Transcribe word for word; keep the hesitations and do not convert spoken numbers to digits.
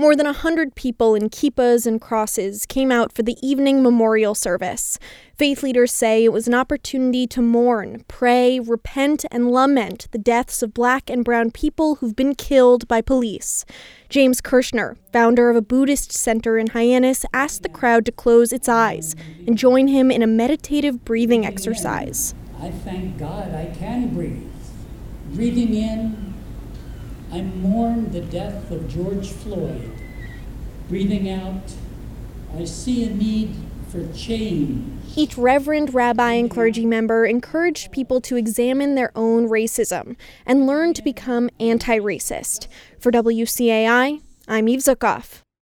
More than one hundred people in kippahs and crosses came out for the evening memorial service. Faith leaders say it was an opportunity to mourn, pray, repent, and lament the deaths of Black and brown people who've been killed by police. James Kirshner, founder of a Buddhist center in Hyannis, asked the crowd to close its eyes and join him in a meditative breathing exercise. I thank God I can breathe. Breathing in, I mourn the death of George Floyd. Breathing out, I see a need for change. Each reverend, rabbi, and clergy member encouraged people to examine their own racism and learn to become anti-racist. For W C A I, I'm Eve Zukoff.